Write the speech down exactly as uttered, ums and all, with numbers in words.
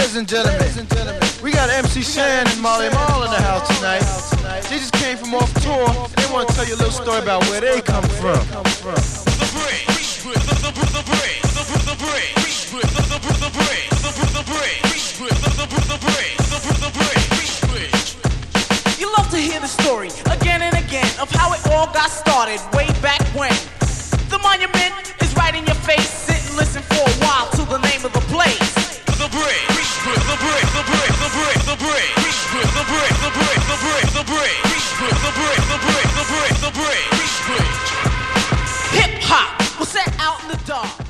Ladies and gentlemen, we got M C Shan and Marley Marl in the house tonight. They just came from off tour, and they want to tell you a little story about where they come from. You love to hear the story again and again of how it all got started way back when. The monument is right in your face. Sit and listen for a while to the name of the place. The brick, the brick, the brick, the brick, the brick, the brick, the brick, the brick, the brick, the brick, the brick, the brick, the brick, the brick. Hip hop was set out in the dark.